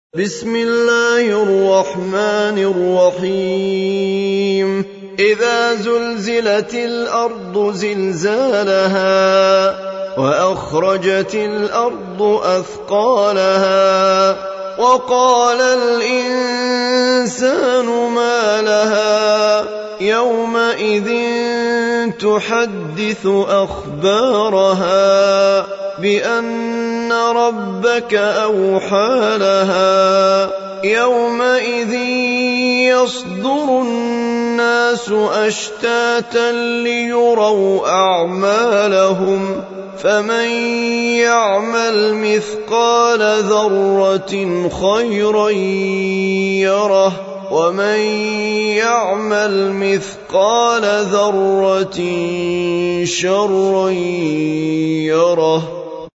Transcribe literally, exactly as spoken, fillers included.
بسم الله الرحمن الرحيم إذا زلزلت الأرض زلزالها وأخرجت الأرض أثقالها وقال الإنسان ما لها يومئذ تحدث أخبارها بأن ربك أوحى لها يومئذ يصدر الناس أشتاتا ليروا أعمالهم فمن يعمل مثقال ذرة خيرا يره ومن يعمل مثقال ذرة شرا يره